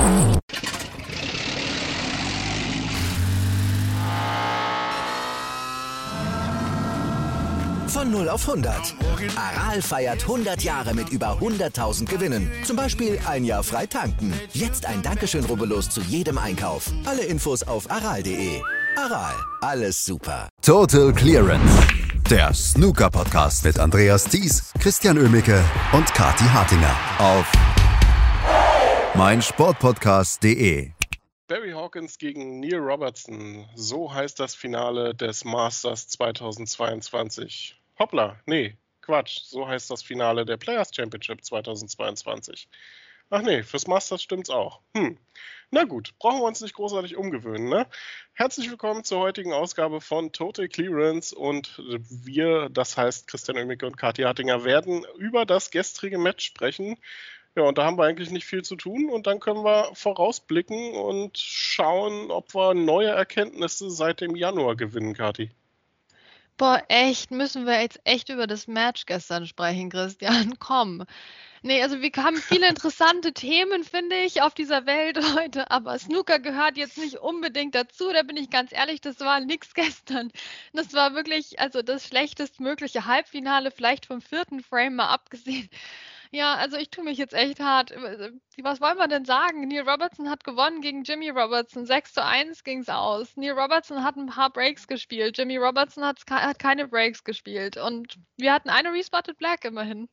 Von 0 auf 100. Aral feiert 100 Jahre mit über 100.000 Gewinnen. Zum Beispiel ein Jahr frei tanken. Jetzt ein Dankeschön, rubbellos zu jedem Einkauf. Alle Infos auf aral.de. Aral, alles super. Total Clearance. Der Snooker-Podcast mit Andreas Thies, Christian Oemicke und Kathi Hartinger auf meinsportpodcast.de. Barry Hawkins gegen Neil Robertson. So heißt das Finale des Masters 2022. Hoppla, nee, Quatsch. So heißt das Finale der Players Championship 2022. Ach nee, fürs Masters stimmt's auch. Na gut, brauchen wir uns nicht großartig umgewöhnen, ne? Herzlich willkommen zur heutigen Ausgabe von Total Clearance und wir, das heißt Christian Oemicke und Kathi Hartinger, werden über das gestrige Match sprechen. Ja, und da haben wir eigentlich nicht viel zu tun und dann können wir vorausblicken und schauen, ob wir neue Erkenntnisse seit dem Januar gewinnen, Kathi. Boah, echt, müssen wir jetzt echt über das Match gestern sprechen, Christian? Komm. Nee, also wir haben viele interessante Themen, finde ich, auf dieser Welt heute, aber Snooker gehört jetzt nicht unbedingt dazu, da bin ich ganz ehrlich, das war nix gestern. Das war wirklich, also das schlechtestmögliche Halbfinale, vielleicht vom 4. Frame mal abgesehen. Ja, also ich tue mich jetzt echt hart. Was wollen wir denn sagen? Neil Robertson hat gewonnen gegen Jimmy Robertson. 6:1 ging es aus. Neil Robertson hat ein paar Breaks gespielt. Jimmy Robertson hat keine Breaks gespielt. Und wir hatten eine Respotted Black immerhin.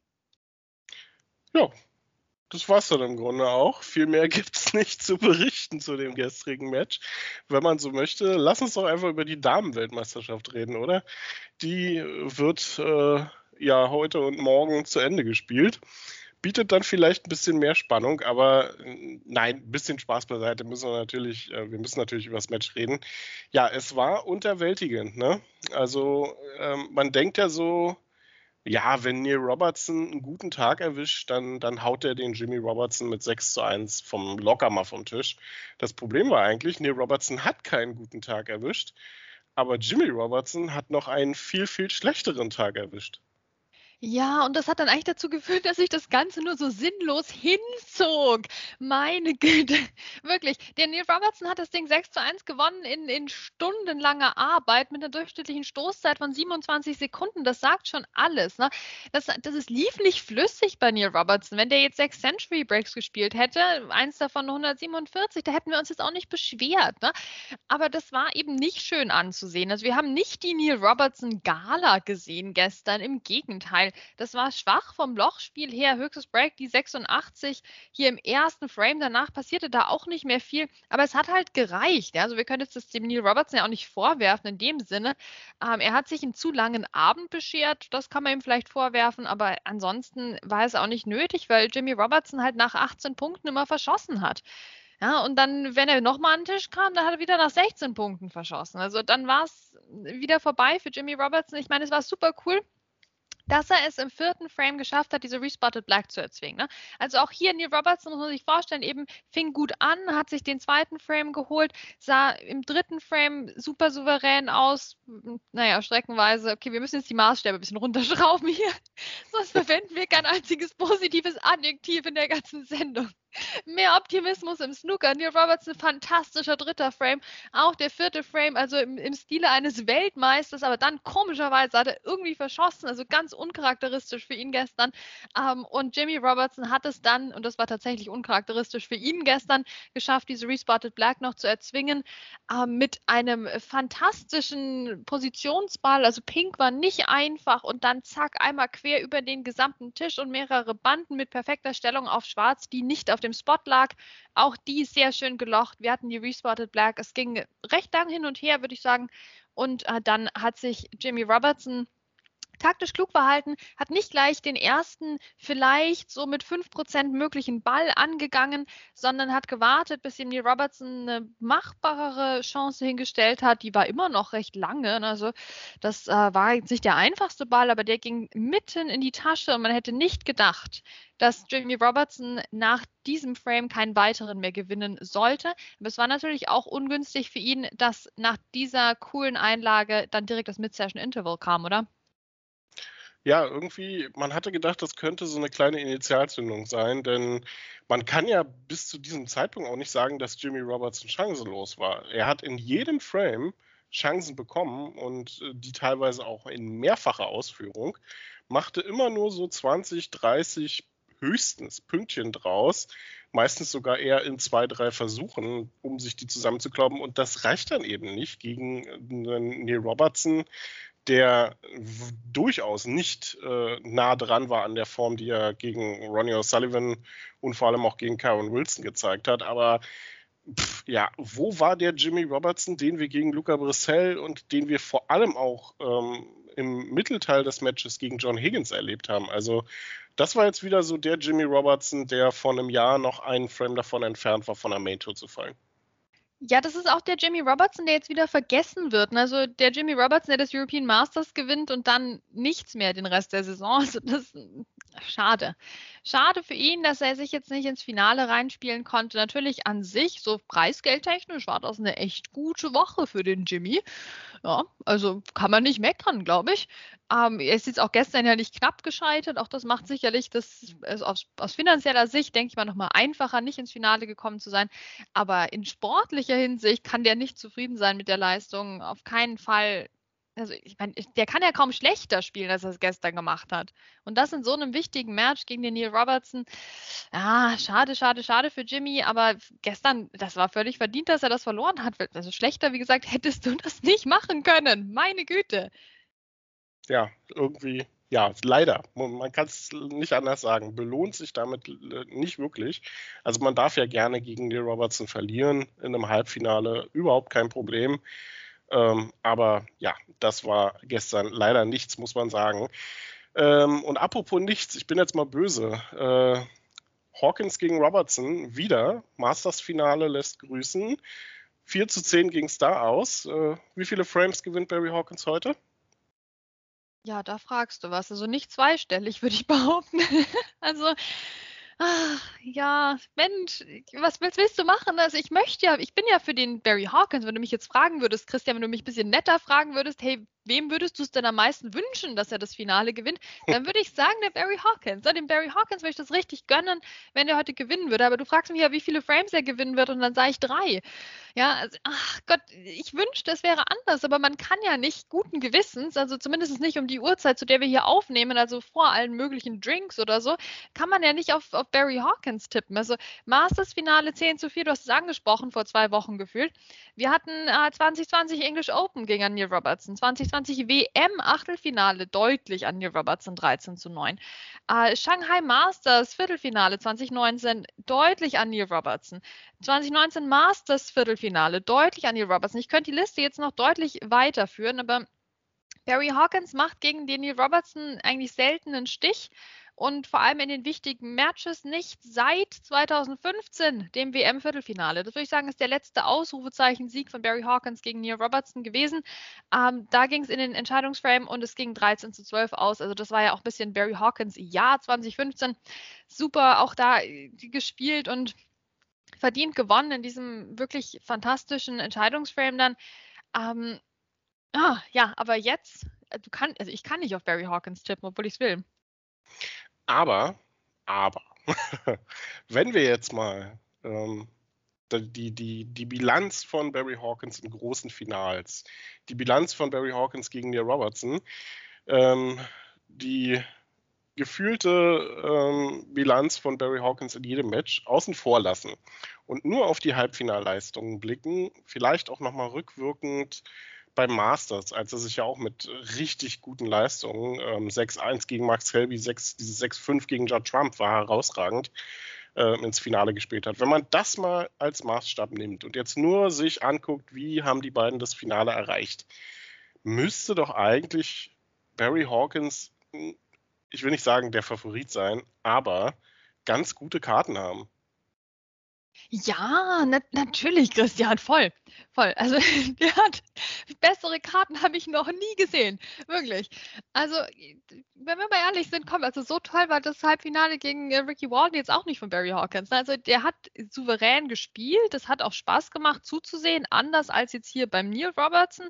Ja, das war's dann im Grunde auch. Viel mehr gibt's nicht zu berichten zu dem gestrigen Match. Wenn man so möchte, lass uns doch einfach über die Damenweltmeisterschaft reden, oder? Die wird ja heute und morgen zu Ende gespielt. Bietet dann vielleicht ein bisschen mehr Spannung, aber nein, ein bisschen Spaß beiseite. Wir müssen natürlich über das Match reden. Ja, es war unterwältigend, ne? Also man denkt ja so, ja, wenn Neil Robertson einen guten Tag erwischt, dann haut er den Jimmy Robertson mit 6:1 locker mal vom Tisch. Das Problem war eigentlich, Neil Robertson hat keinen guten Tag erwischt, aber Jimmy Robertson hat noch einen viel, viel schlechteren Tag erwischt. Ja, und das hat dann eigentlich dazu geführt, dass sich das Ganze nur so sinnlos hinzog. Meine Güte, wirklich. Der Neil Robertson hat das Ding 6:1 gewonnen in stundenlanger Arbeit mit einer durchschnittlichen Stoßzeit von 27 Sekunden. Das sagt schon alles. Ne? Lief nicht flüssig bei Neil Robertson. Wenn der jetzt 6 Century Breaks gespielt hätte, eins davon 147, da hätten wir uns jetzt auch nicht beschwert. Ne? Aber das war eben nicht schön anzusehen. Also wir haben nicht die Neil Robertson Gala gesehen gestern. Im Gegenteil. Das war schwach vom Lochspiel her. Höchstes Break, die 86 hier im ersten Frame. Danach passierte da auch nicht mehr viel. Aber es hat halt gereicht. Ja? Also wir können jetzt das dem Neil Robertson ja auch nicht vorwerfen in dem Sinne. Er hat sich einen zu langen Abend beschert. Das kann man ihm vielleicht vorwerfen. Aber ansonsten war es auch nicht nötig, weil Jimmy Robertson halt nach 18 Punkten immer verschossen hat. Ja, und dann, wenn er nochmal an den Tisch kam, dann hat er wieder nach 16 Punkten verschossen. Also dann war es wieder vorbei für Jimmy Robertson. Ich meine, es war super cool, dass er es im 4. Frame geschafft hat, diese Respotted Black zu erzwingen. Ne? Also auch hier Neil Robertson, muss man sich vorstellen, eben fing gut an, hat sich den 2. Frame geholt, sah im 3. Frame super souverän aus. Naja, streckenweise, okay, wir müssen jetzt die Maßstäbe ein bisschen runterschrauben hier, sonst verwenden wir kein einziges positives Adjektiv in der ganzen Sendung. Mehr Optimismus im Snooker. Neil Robertson, fantastischer 3. Frame. Auch der 4. Frame, also im Stile eines Weltmeisters, aber dann komischerweise hat er irgendwie verschossen, also ganz uncharakteristisch für ihn gestern. Und Jimmy Robertson hat es dann, und das war tatsächlich uncharakteristisch für ihn gestern, geschafft, diese Respotted Black noch zu erzwingen, mit einem fantastischen Positionsball. Also Pink war nicht einfach und dann zack, einmal quer über den gesamten Tisch und mehrere Banden mit perfekter Stellung auf Schwarz, die nicht auf dem Spot lag. Auch die ist sehr schön gelocht. Wir hatten die Respotted Black. Es ging recht lang hin und her, würde ich sagen. Und dann hat sich Jimmy Robertson taktisch klug verhalten, hat nicht gleich den ersten vielleicht so mit 5% möglichen Ball angegangen, sondern hat gewartet, bis ihm Neil Robertson eine machbarere Chance hingestellt hat. Die war immer noch recht lange. Also das war jetzt nicht der einfachste Ball, aber der ging mitten in die Tasche und man hätte nicht gedacht, dass Jimmy Robertson nach diesem Frame keinen weiteren mehr gewinnen sollte. Aber es war natürlich auch ungünstig für ihn, dass nach dieser coolen Einlage dann direkt das Mid-Session Interval kam, oder? Ja, irgendwie, man hatte gedacht, das könnte so eine kleine Initialzündung sein, denn man kann ja bis zu diesem Zeitpunkt auch nicht sagen, dass Jimmy Robertson chancenlos war. Er hat in jedem Frame Chancen bekommen und die teilweise auch in mehrfacher Ausführung, machte immer nur so 20, 30 höchstens Pünktchen draus, meistens sogar eher in 2, 3 Versuchen, um sich die zusammenzuklauben. Und das reicht dann eben nicht gegen einen Neil Robertson, der durchaus nicht nah dran war an der Form, die er gegen Ronnie O'Sullivan und vor allem auch gegen Kyron Wilson gezeigt hat. Aber ja, wo war der Jimmy Robertson, den wir gegen Luca Brissell und den wir vor allem auch im Mittelteil des Matches gegen John Higgins erlebt haben? Also das war jetzt wieder so der Jimmy Robertson, der vor einem Jahr noch einen Frame davon entfernt war, von der Main Tour zu fallen. Ja, das ist auch der Jimmy Robertson, der jetzt wieder vergessen wird. Also der Jimmy Robertson, der das European Masters gewinnt und dann nichts mehr den Rest der Saison. Also das schade. Schade für ihn, dass er sich jetzt nicht ins Finale reinspielen konnte. Natürlich an sich, so preisgeldtechnisch, war das eine echt gute Woche für den Jimmy. Ja, also kann man nicht meckern, glaube ich. Er ist jetzt auch gestern ja nicht knapp gescheitert. Auch das macht sicherlich das aus finanzieller Sicht, denke ich mal, nochmal einfacher, nicht ins Finale gekommen zu sein. Aber in sportlicher Hinsicht kann der nicht zufrieden sein mit der Leistung. Auf keinen Fall. Also ich meine, der kann ja kaum schlechter spielen, als er es gestern gemacht hat. Und das in so einem wichtigen Match gegen den Neil Robertson. Ja, schade, schade, schade für Jimmy. Aber gestern, das war völlig verdient, dass er das verloren hat. Also schlechter, wie gesagt, hättest du das nicht machen können. Meine Güte. Ja, irgendwie, ja, leider. Man kann es nicht anders sagen. Belohnt sich damit nicht wirklich. Also man darf ja gerne gegen Neil Robertson verlieren in einem Halbfinale. Überhaupt kein Problem. Aber ja, das war gestern leider nichts, muss man sagen. Und apropos nichts, ich bin jetzt mal böse. Hawkins gegen Robertson, wieder. Masters-Finale lässt grüßen. 4:10 ging es da aus. Wie viele Frames gewinnt Barry Hawkins heute? Ja, da fragst du was. Also nicht zweistellig, würde ich behaupten. Also, ja, Mensch, was willst du machen? Also ich bin ja für den Barry Hawkins. Wenn du mich jetzt fragen würdest, Christian, wenn du mich ein bisschen netter fragen würdest, hey, wem würdest du es denn am meisten wünschen, dass er das Finale gewinnt? Dann würde ich sagen, der Barry Hawkins. Dem Barry Hawkins würde ich das richtig gönnen, wenn er heute gewinnen würde. Aber du fragst mich ja, wie viele Frames er gewinnen wird und dann sage ich 3. Ja, also, ach Gott, ich wünschte, es wäre anders, aber man kann ja nicht guten Gewissens, also zumindest nicht um die Uhrzeit, zu der wir hier aufnehmen, also vor allen möglichen Drinks oder so, kann man ja nicht auf Barry Hawkins tippen. Also Masters-Finale 10:4, du hast es angesprochen, vor 2 Wochen gefühlt. Wir hatten 2020 English Open gegen Neil Robertson, 2020 WM-Achtelfinale deutlich an Neil Robertson 13:9. Shanghai Masters Viertelfinale 2019 deutlich an Neil Robertson. 2019 Masters Viertelfinale deutlich an Neil Robertson. Ich könnte die Liste jetzt noch deutlich weiterführen, aber Barry Hawkins macht gegen den Neil Robertson eigentlich selten einen Stich und vor allem in den wichtigen Matches nicht seit 2015, dem WM-Viertelfinale. Das würde ich sagen, ist der letzte Ausrufezeichen-Sieg von Barry Hawkins gegen Neil Robertson gewesen. Da ging es in den Entscheidungsframe und es ging 13:12 aus. Also das war ja auch ein bisschen Barry Hawkins Jahr 2015. Super auch da gespielt und verdient gewonnen in diesem wirklich fantastischen Entscheidungsframe dann. Ja, aber jetzt, also ich kann nicht auf Barry Hawkins tippen, obwohl ich es will. Aber, wenn wir jetzt mal die Bilanz von Barry Hawkins in großen Finals, die Bilanz von Barry Hawkins gegen Neil Robertson, die gefühlte Bilanz von Barry Hawkins in jedem Match außen vor lassen und nur auf die Halbfinalleistungen blicken, vielleicht auch nochmal rückwirkend beim Masters, als er sich ja auch mit richtig guten Leistungen, 6:1 gegen Max Helby, dieses 6:5 gegen Judd Trump war herausragend, ins Finale gespielt hat. Wenn man das mal als Maßstab nimmt und jetzt nur sich anguckt, wie haben die beiden das Finale erreicht, müsste doch eigentlich Barry Hawkins, ich will nicht sagen der Favorit sein, aber ganz gute Karten haben. Ja, natürlich, Christian, voll. Voll. Also der hat bessere Karten habe ich noch nie gesehen. Wirklich. Also, wenn wir mal ehrlich sind, komm, also so toll war das Halbfinale gegen Ricky Walton jetzt auch nicht von Barry Hawkins. Also der hat souverän gespielt, das hat auch Spaß gemacht zuzusehen, anders als jetzt hier beim Neil Robertson.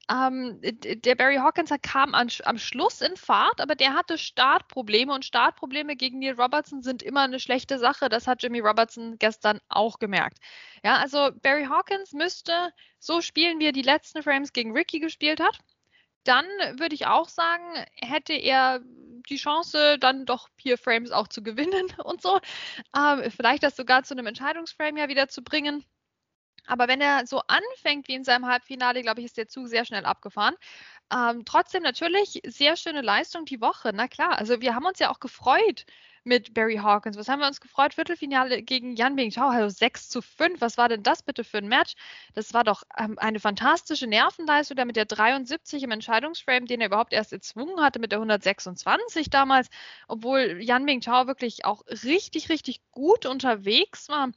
Der Barry Hawkins kam am Schluss in Fahrt, aber der hatte Startprobleme und Startprobleme gegen Neil Robertson sind immer eine schlechte Sache. Das hat Jimmy Robertson gestern auch gemerkt. Ja, also Barry Hawkins müsste so spielen, wie er die letzten Frames gegen Ricky gespielt hat. Dann würde ich auch sagen, hätte er die Chance, dann doch 4 Frames auch zu gewinnen und so. Vielleicht das sogar zu einem Entscheidungsframe ja wieder zu bringen. Aber wenn er so anfängt wie in seinem Halbfinale, glaube ich, ist der Zug sehr schnell abgefahren. Trotzdem natürlich sehr schöne Leistung die Woche. Na klar, also wir haben uns ja auch gefreut mit Barry Hawkins. Was haben wir uns gefreut? Viertelfinale gegen Yan Bingtao, also 6:5. Was war denn das bitte für ein Match? Das war doch eine fantastische Nervenleistung, der mit der 73 im Entscheidungsframe, den er überhaupt erst erzwungen hatte, mit der 126 damals, obwohl Yan Bingtao wirklich auch richtig, richtig gut unterwegs war.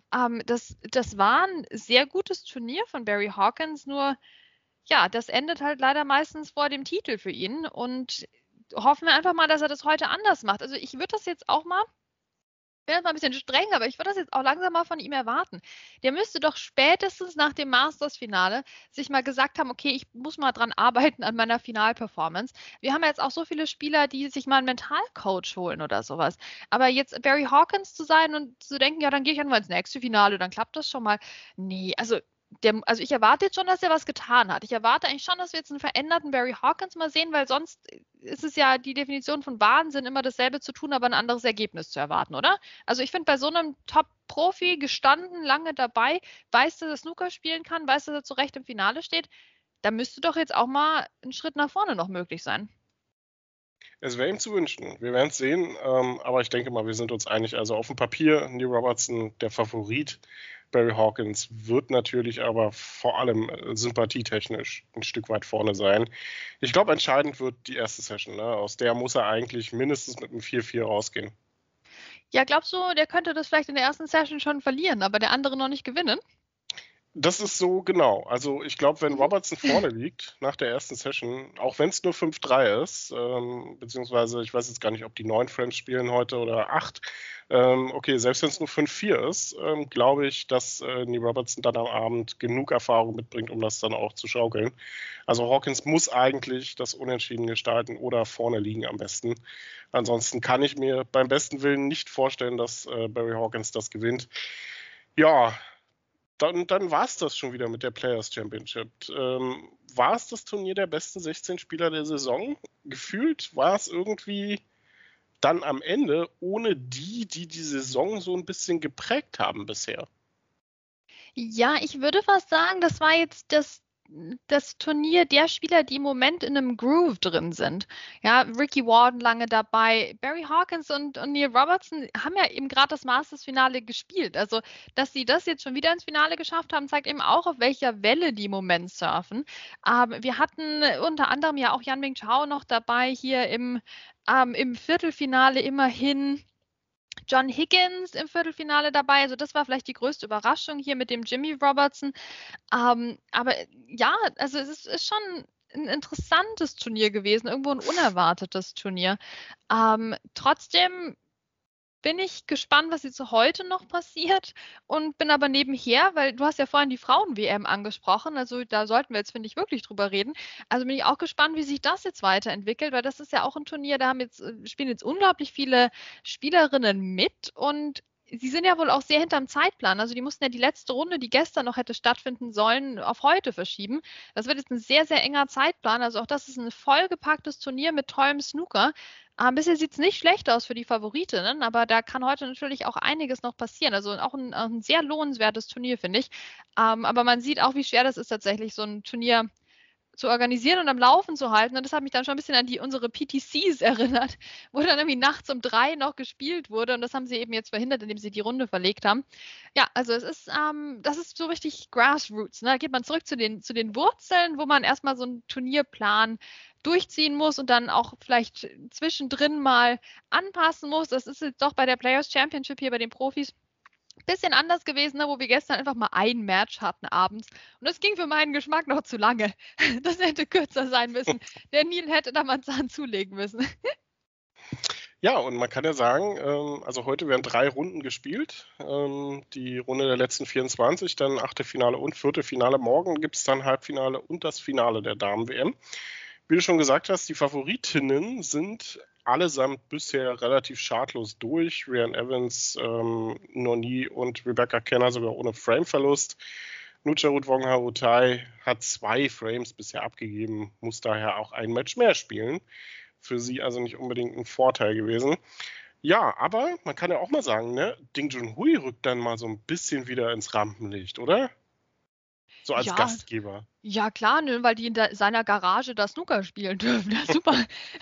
Das war ein sehr gutes Turnier von Barry Hawkins, nur ja, das endet halt leider meistens vor dem Titel für ihn und hoffen wir einfach mal, dass er das heute anders macht. Also ich würde das jetzt auch mal, ich bin jetzt mal ein bisschen streng, aber ich würde das jetzt auch langsam mal von ihm erwarten. Der müsste doch spätestens nach dem Masters-Finale sich mal gesagt haben, okay, ich muss mal dran arbeiten an meiner Finalperformance. Wir haben ja jetzt auch so viele Spieler, die sich mal einen Mentalcoach holen oder sowas. Aber jetzt Barry Hawkins zu sein und zu denken, ja, dann gehe ich einfach ins nächste Finale, dann klappt das schon mal. Nee, also ich erwarte jetzt schon, dass er was getan hat. Ich erwarte eigentlich schon, dass wir jetzt einen veränderten Barry Hawkins mal sehen, weil sonst ist es ja die Definition von Wahnsinn, immer dasselbe zu tun, aber ein anderes Ergebnis zu erwarten, oder? Also ich finde, bei so einem Top-Profi, gestanden, lange dabei, weiß, dass er Snooker spielen kann, weiß, dass er zu Recht im Finale steht, da müsste doch jetzt auch mal ein Schritt nach vorne noch möglich sein. Es wäre ihm zu wünschen. Wir werden es sehen, aber ich denke mal, wir sind uns einig. Also auf dem Papier, Neil Robertson der Favorit. Barry Hawkins wird natürlich aber vor allem sympathietechnisch ein Stück weit vorne sein. Ich glaube, entscheidend wird die erste Session. Ne? Aus der muss er eigentlich mindestens mit einem 4-4 rausgehen. Ja, glaubst du, der könnte das vielleicht in der ersten Session schon verlieren, aber der andere noch nicht gewinnen? Das ist so genau. Also ich glaube, wenn Robertson vorne liegt nach der ersten Session, auch wenn es nur 5-3 ist, beziehungsweise ich weiß jetzt gar nicht, ob die 9 Frames spielen heute oder 8, okay, selbst wenn es nur 5-4 ist, glaube ich, dass Neil Robertson dann am Abend genug Erfahrung mitbringt, um das dann auch zu schaukeln. Also Hawkins muss eigentlich das Unentschieden gestalten oder vorne liegen am besten. Ansonsten kann ich mir beim besten Willen nicht vorstellen, dass Barry Hawkins das gewinnt. Ja, dann war es das schon wieder mit der Players Championship. War es das Turnier der besten 16 Spieler der Saison? Gefühlt war es irgendwie dann am Ende ohne die Saison so ein bisschen geprägt haben bisher. Ja, ich würde fast sagen, das war jetzt das Turnier der Spieler, die im Moment in einem Groove drin sind. Ja, Ricky Walton lange dabei, Barry Hawkins und Neil Robertson haben ja eben gerade das Masters-Finale gespielt. Also, dass sie das jetzt schon wieder ins Finale geschafft haben, zeigt eben auch, auf welcher Welle die im Moment surfen. Wir hatten unter anderem ja auch Yan Bingtao noch dabei hier im Viertelfinale immerhin. John Higgins im Viertelfinale dabei. Also das war vielleicht die größte Überraschung hier mit dem Jimmy Robertson. Aber ja, also es ist schon ein interessantes Turnier gewesen, irgendwo ein unerwartetes Turnier. Trotzdem bin ich gespannt, was jetzt heute noch passiert und bin aber nebenher, weil du hast ja vorhin die Frauen-WM angesprochen, also da sollten wir jetzt, finde ich, wirklich drüber reden. Also bin ich auch gespannt, wie sich das jetzt weiterentwickelt, weil das ist ja auch ein Turnier, da spielen jetzt unglaublich viele Spielerinnen mit und sie sind ja wohl auch sehr hinterm Zeitplan. Also die mussten ja die letzte Runde, die gestern noch hätte stattfinden sollen, auf heute verschieben. Das wird jetzt ein sehr, sehr enger Zeitplan. Also auch das ist ein vollgepacktes Turnier mit tollem Snooker. Bisher sieht es nicht schlecht aus für die Favoritinnen, aber da kann heute natürlich auch einiges noch passieren. Also auch ein sehr lohnenswertes Turnier, finde ich. Aber man sieht auch, wie schwer das ist, tatsächlich so ein Turnier zu organisieren und am Laufen zu halten. Und das hat mich dann schon ein bisschen an unsere PTCs erinnert, wo dann irgendwie nachts um 3 noch gespielt wurde. Und das haben sie eben jetzt verhindert, indem sie die Runde verlegt haben. Ja, also das ist so richtig Grassroots. Ne? Da geht man zurück zu den Wurzeln, wo man erstmal so einen Turnierplan durchziehen muss und dann auch vielleicht zwischendrin mal anpassen muss. Das ist jetzt doch bei der Players Championship hier bei den Profis Bisschen anders gewesen, ne, wo wir gestern einfach mal ein Match hatten abends. Und das ging für meinen Geschmack noch zu lange. Das hätte kürzer sein müssen. Der Neil hätte da mal einen Zahn zulegen müssen. Ja, und man kann ja sagen, also heute werden 3 Runden gespielt. Die Runde der letzten 24, dann Achtelfinale und Viertelfinale. Morgen gibt es dann Halbfinale und das Finale der Damen-WM. Wie du schon gesagt hast, die Favoritinnen sind allesamt bisher relativ schadlos durch. Rhian Evans, Noni und Rebecca Kenner sogar ohne Frameverlust. Nucharut Wongharutai hat 2 Frames bisher abgegeben, muss daher auch ein Match mehr spielen. Für sie also nicht unbedingt ein Vorteil gewesen. Ja, aber man kann ja auch mal sagen, ne, Ding Junhui rückt dann mal so ein bisschen wieder ins Rampenlicht, oder? So als Gastgeber. Ja, klar, ne, weil die in seiner Garage da Snooker spielen dürfen. Ja, super.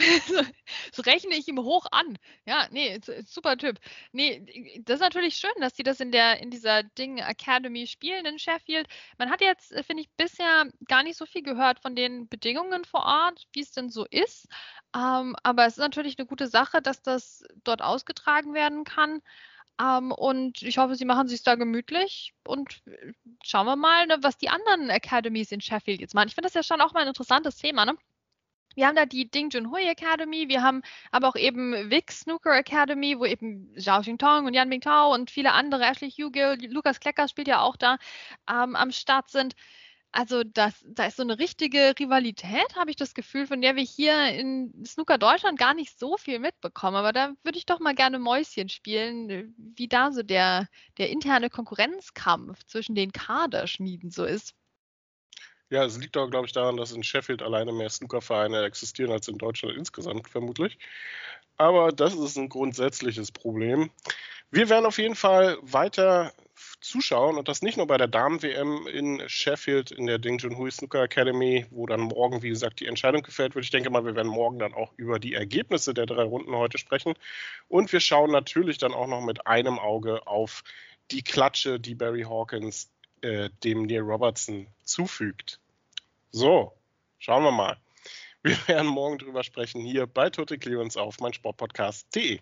So rechne ich ihm hoch an. Ja, nee, super Typ. Nee, das ist natürlich schön, dass die das in dieser Ding Academy spielen in Sheffield. Man hat jetzt, finde ich, bisher gar nicht so viel gehört von den Bedingungen vor Ort, wie es denn so ist. Aber es ist natürlich eine gute Sache, dass das dort ausgetragen werden kann. Und ich hoffe, sie machen es sich da gemütlich und schauen wir mal, ne, was die anderen Academies in Sheffield jetzt machen. Ich finde das ja schon auch mal ein interessantes Thema, ne? Wir haben da die Ding Junhui Academy, wir haben aber auch eben Vic Snooker Academy, wo eben Zhao Xingtong und Yan Bingtao und viele andere, Ashley Hugill, Lukas Klecker spielt ja auch da, am Start sind. Also da ist so eine richtige Rivalität, habe ich das Gefühl, von der wir hier in Snooker Deutschland gar nicht so viel mitbekommen. Aber da würde ich doch mal gerne Mäuschen spielen, wie da so der interne Konkurrenzkampf zwischen den Kaderschmieden so ist. Ja, es liegt auch, glaube ich, daran, dass in Sheffield alleine mehr Snookervereine existieren als in Deutschland insgesamt vermutlich. Aber das ist ein grundsätzliches Problem. Wir werden auf jeden Fall weiter zuschauen und das nicht nur bei der Damen-WM in Sheffield in der Ding Junhui Snooker Academy, wo dann morgen, wie gesagt, die Entscheidung gefällt wird. Ich denke mal, wir werden morgen dann auch über die Ergebnisse der 3 Runden heute sprechen und wir schauen natürlich dann auch noch mit einem Auge auf die Klatsche, die Barry Hawkins dem Neil Robertson zufügt. So, schauen wir mal. Wir werden morgen drüber sprechen hier bei Total Clearance auf meinsportpodcast.de.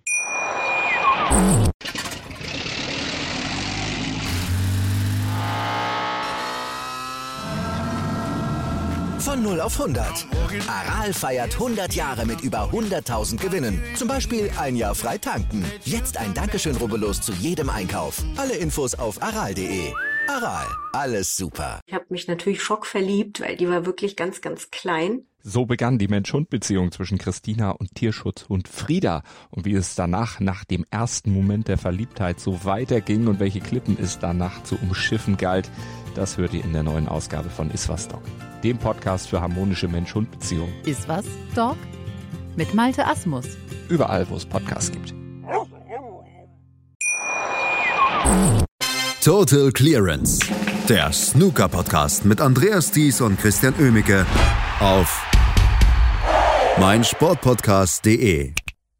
Von 0 auf 100. Aral feiert 100 Jahre mit über 100.000 Gewinnen. Zum Beispiel ein Jahr frei tanken. Jetzt ein Dankeschön, rubbellos zu jedem Einkauf. Alle Infos auf aral.de. Aral, alles super. Ich habe mich natürlich schockverliebt, weil die war wirklich ganz, ganz klein. So begann die Mensch-Hund-Beziehung zwischen Christina und Tierschutzhund Frieda. Und wie es danach, nach dem ersten Moment der Verliebtheit, so weiterging und welche Klippen es danach zu umschiffen galt, das hört ihr in der neuen Ausgabe von Iswas Dog, dem Podcast für harmonische Mensch-Hund-Beziehungen. Iswas Dog mit Malte Asmus. Überall, wo es Podcasts gibt. Total Clearance, der Snooker-Podcast mit Andreas Thies und Christian Oemicke auf meinsportpodcast.de.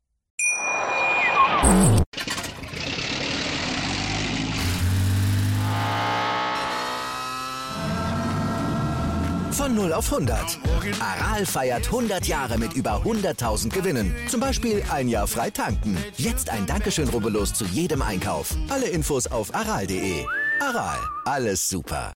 Von 0 auf 100. Aral feiert 100 Jahre mit über 100.000 Gewinnen. Zum Beispiel ein Jahr frei tanken. Jetzt ein Dankeschön, rubbellos zu jedem Einkauf. Alle Infos auf aral.de. Aral, alles super.